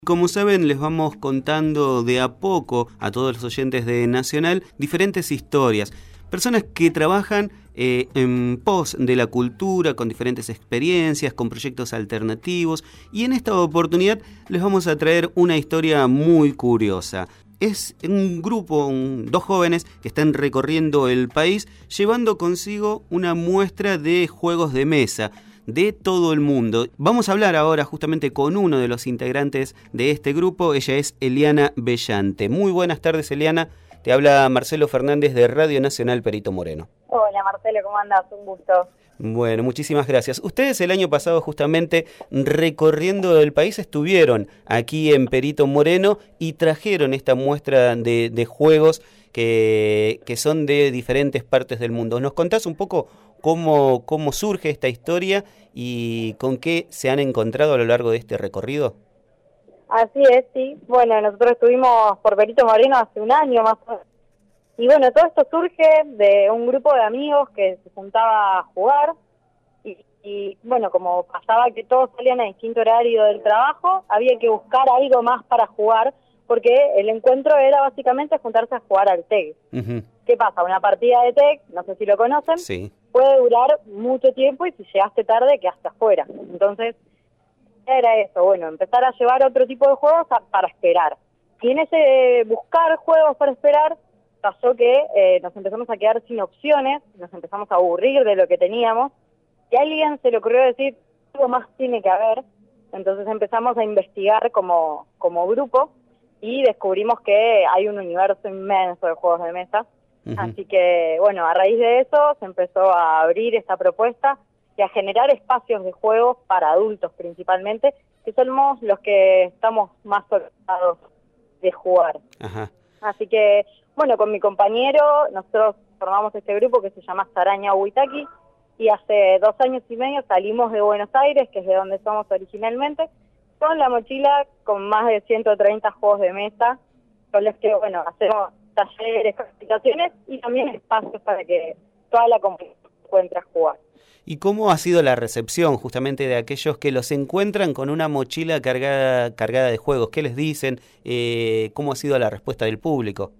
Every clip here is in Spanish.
Como saben, les vamos contando de a poco a todos los oyentes de Nacional diferentes historias. Personas que trabajan en pos de la cultura, con diferentes experiencias, con proyectos alternativos. Y en esta oportunidad les vamos a traer una historia muy curiosa. Es un grupo, dos jóvenes que están recorriendo el país llevando consigo una muestra de juegos de mesa de todo el mundo. Vamos a hablar ahora justamente con uno de los integrantes de este grupo. Ella es Eliana Bellante. Muy buenas tardes, Eliana. Te habla Marcelo Fernández de Radio Nacional Perito Moreno. Hola Marcelo, ¿cómo andás? Un gusto. Bueno, muchísimas gracias. Ustedes el año pasado justamente recorriendo el país estuvieron aquí en Perito Moreno y trajeron esta muestra de juegos que son de diferentes partes del mundo. ¿Nos contás un poco cómo surge esta historia y con qué se han encontrado a lo largo de este recorrido? Así es, sí. Bueno, nosotros estuvimos por Perito Moreno hace un año más o menos. Y bueno, todo esto surge de un grupo de amigos que se juntaba a jugar. Y bueno, como pasaba que todos salían a distinto horario del trabajo, había que buscar algo más para jugar, porque el encuentro era básicamente juntarse a jugar al TEG. Uh-huh. ¿Qué pasa? Una partida de TEG, no sé si lo conocen, sí, puede durar mucho tiempo y si llegaste tarde quedaste afuera. Entonces, era eso, bueno, empezar a llevar otro tipo de juegos para esperar. Y en ese buscar juegos para esperar, pasó que nos empezamos a quedar sin opciones, nos empezamos a aburrir de lo que teníamos, y a alguien se le ocurrió decir, algo más tiene que haber. Entonces empezamos a investigar como grupo, y descubrimos que hay un universo inmenso de juegos de mesa. Uh-huh. Así que, bueno, a raíz de eso se empezó a abrir esta propuesta y a generar espacios de juegos para adultos principalmente, que somos los que estamos más orientados de jugar. Uh-huh. Así que, bueno, con mi compañero nosotros formamos este grupo que se llama Saraña Huitaki, y hace 2 años y medio salimos de Buenos Aires, que es de donde somos originalmente, con la mochila con más de 130 juegos de mesa, con los que, bueno, hacemos talleres, capacitaciones y también espacios para que toda la comunidad encuentre a jugar. ¿Y cómo ha sido la recepción justamente de aquellos que los encuentran con una mochila cargada de juegos? ¿Qué les dicen? ¿Cómo ha sido la respuesta del público?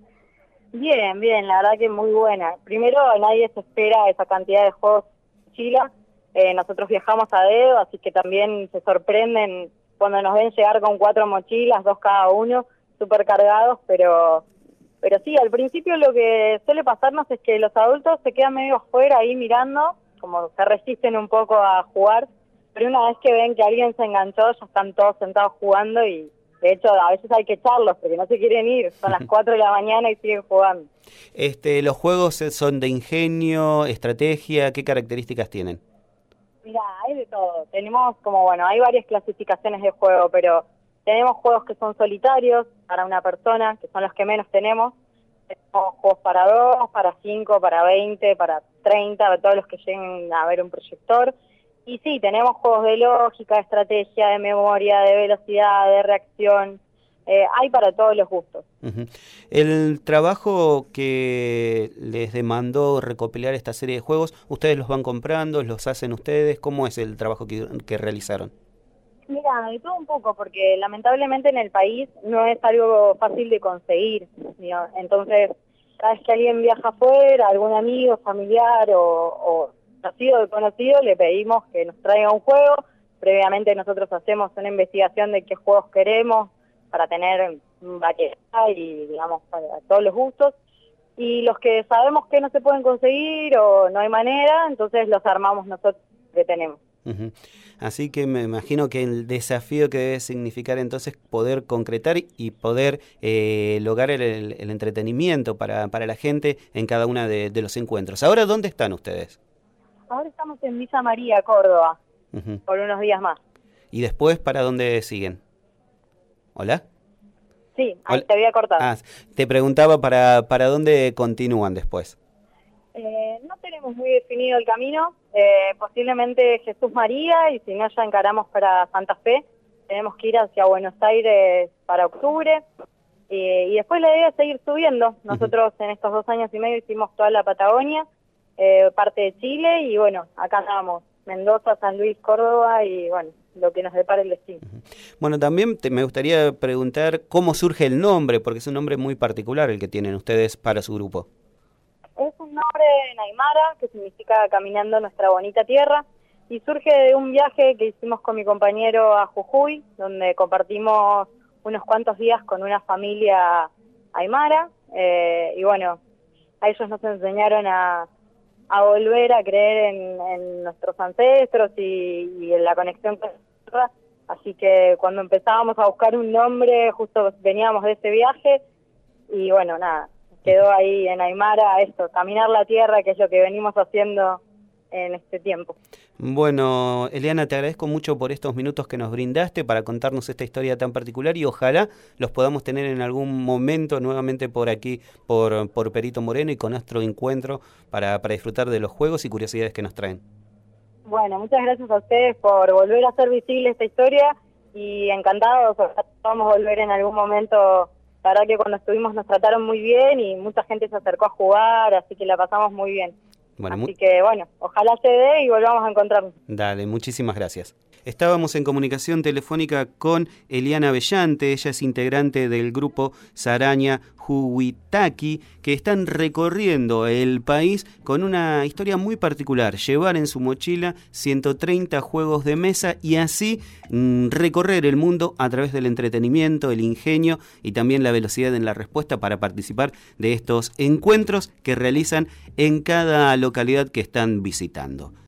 Bien, la verdad que muy buena. Primero, nadie se espera esa cantidad de juegos en mochila. Nosotros viajamos a dedo, así que también se sorprenden cuando nos ven llegar con 4 mochilas, 2 cada uno, súper cargados, pero sí, al principio lo que suele pasarnos es que los adultos se quedan medio afuera ahí mirando, como se resisten un poco a jugar, pero una vez que ven que alguien se enganchó, ya están todos sentados jugando y de hecho a veces hay que echarlos porque no se quieren ir, son las 4 de la mañana y siguen jugando. ¿Los juegos son de ingenio, estrategia? ¿Qué características tienen? Mira, hay de todo. Tenemos hay varias clasificaciones de juego, pero tenemos juegos que son solitarios para una persona, que son los que menos tenemos. Tenemos juegos para 2, para 5, para 20, para 30, para todos los que lleguen a ver un proyector. Y sí, tenemos juegos de lógica, de estrategia, de memoria, de velocidad, de reacción. Hay para todos los gustos. Uh-huh. El trabajo que les demandó recopilar esta serie de juegos, ¿ustedes los van comprando, los hacen ustedes? ¿Cómo es el trabajo que realizaron? Mira, de todo un poco, porque lamentablemente en el país no es algo fácil de conseguir, ¿no? Entonces, cada vez que alguien viaja afuera, algún amigo, familiar o conocido, le pedimos que nos traiga un juego. Previamente nosotros hacemos una investigación de qué juegos queremos para tener variedad y, digamos, para todos los gustos. Y los que sabemos que no se pueden conseguir o no hay manera, entonces los armamos nosotros que tenemos. Uh-huh. Así que me imagino que el desafío que debe significar entonces poder concretar y poder lograr el entretenimiento para la gente en cada uno de los encuentros. Ahora, ¿dónde están ustedes? Ahora estamos en Villa María, Córdoba, uh-huh, por unos días más. ¿Y después para dónde siguen? ¿Hola? Sí, ahí te había cortado. Te preguntaba para dónde continúan después. No tenemos muy definido el camino, posiblemente Jesús María, y si no ya encaramos para Santa Fe. Tenemos que ir hacia Buenos Aires para octubre, y después la idea es seguir subiendo. Nosotros en estos 2 años y medio hicimos toda la Patagonia, parte de Chile, y bueno, acá andamos, Mendoza, San Luis, Córdoba, y bueno, lo que nos depara el destino. Bueno, también me gustaría preguntar cómo surge el nombre, porque es un nombre muy particular el que tienen ustedes para su grupo. Es un nombre en aymara que significa caminando nuestra bonita tierra y surge de un viaje que hicimos con mi compañero a Jujuy, donde compartimos unos cuantos días con una familia aymara y bueno, a ellos nos enseñaron a volver a creer en nuestros ancestros y en la conexión con la tierra. Así que cuando empezábamos a buscar un nombre, justo veníamos de ese viaje y bueno, nada, quedó ahí en aymara esto, caminar la tierra, que es lo que venimos haciendo en este tiempo. Bueno, Eliana, te agradezco mucho por estos minutos que nos brindaste para contarnos esta historia tan particular y ojalá los podamos tener en algún momento nuevamente por aquí, por Perito Moreno y con nuestro encuentro para disfrutar de los juegos y curiosidades que nos traen. Bueno, muchas gracias a ustedes por volver a hacer visible esta historia y encantados, vamos a volver en algún momento. La verdad que cuando estuvimos nos trataron muy bien y mucha gente se acercó a jugar, así que la pasamos muy bien. Bueno, así que bueno, ojalá se dé y volvamos a encontrarnos. Dale, muchísimas gracias. Estábamos en comunicación telefónica con Eliana Bellante, ella es integrante del grupo Saraña Huitaki, que están recorriendo el país con una historia muy particular, llevar en su mochila 130 juegos de mesa y así recorrer el mundo a través del entretenimiento, el ingenio y también la velocidad en la respuesta para participar de estos encuentros que realizan en cada localidad que están visitando.